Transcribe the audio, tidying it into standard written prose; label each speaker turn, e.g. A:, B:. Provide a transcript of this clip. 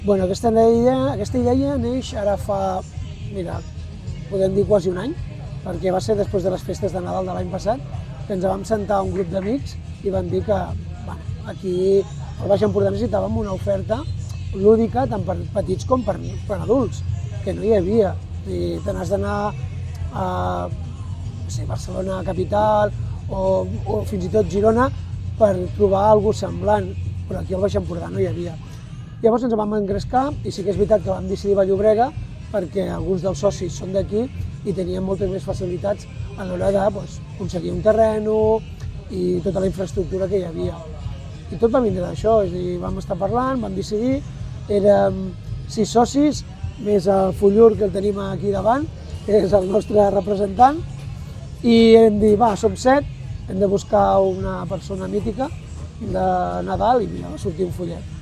A: Bueno, aquesta idea neix ara fa, mira, podem dir quasi un any, perquè va ser després de les festes de Nadal de l'any passat, que ens vam sentar un grup d'amics i vam dir que aquí al Baix Empordà necessitàvem una oferta lúdica tant per petits com per adults, que no hi havia. Te n'has d'anar a Barcelona capital o fins i tot Girona per trobar alguna cosa semblant, però aquí al Baix Empordà no hi havia. Llavors ens vam engrescar i sí que és veritat que vam decidir Vall-llobrega perquè alguns dels socis són d'aquí i tenien moltes més facilitats a l'hora d'aconseguir un terreno i tota la infraestructura que hi havia. I tot va vindre d'això, és a dir, vam estar parlant, vam decidir, érem 6 socis, més el Fullur que el tenim aquí davant, que és el nostre representant, i hem dit, va, som 7, hem de buscar una persona mítica de Nadal i mira, va sortir un fullet.